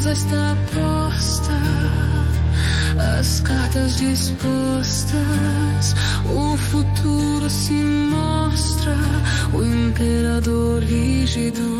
mesa está posta, as cartas dispostas, o futuro se mostra, o imperador rígido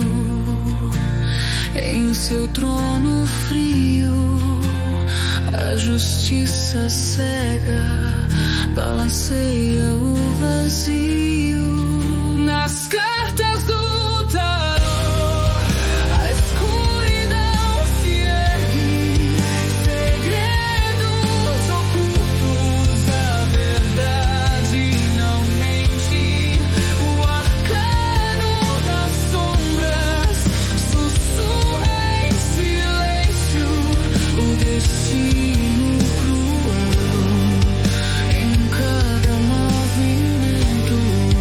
em seu trono frio, a justiça cega balanceia o vazio. Nas cartas do tarô, a escuridão se ergue, segredos ocultos, a verdade não mente, o arcano das sombras sussurra em silêncio, o destino cruel em cada movimento.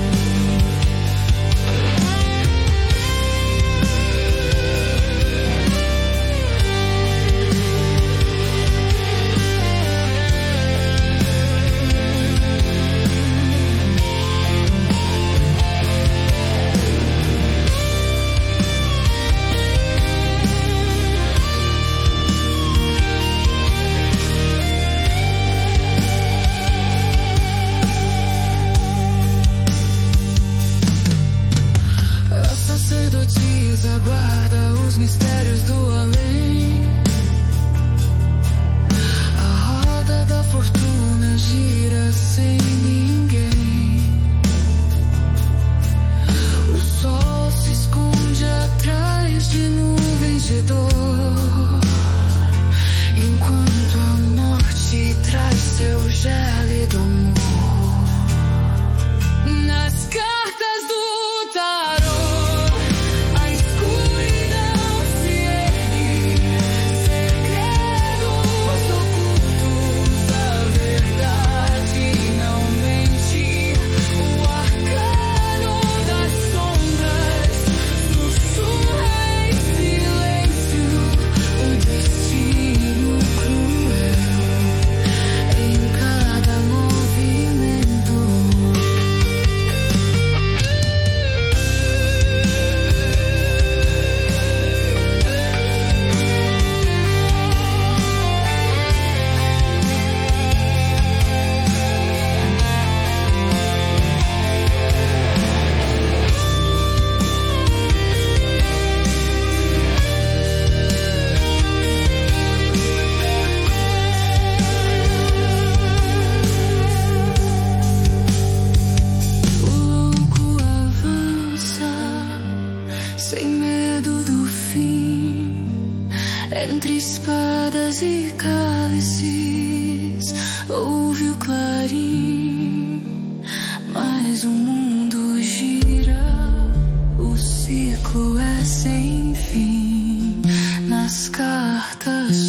A sacerdotisa guarda os mistérios do além. A roda da fortuna gira sem ninguém. O sol se esconde atrás de nuvens de dor, enquanto a morte traz seu gélido amor. Nas cartas do tarô, a escuridão se ergue, segredos ocultos, a verdade não mente, o arcano das sombras sussurra em silêncio, o destino cruel em cada movimento. O louco avança sem medo do fim, entre espadas e cálices ouve o clarim, mas o mundo gira, o ciclo é sem fim. Nas cartas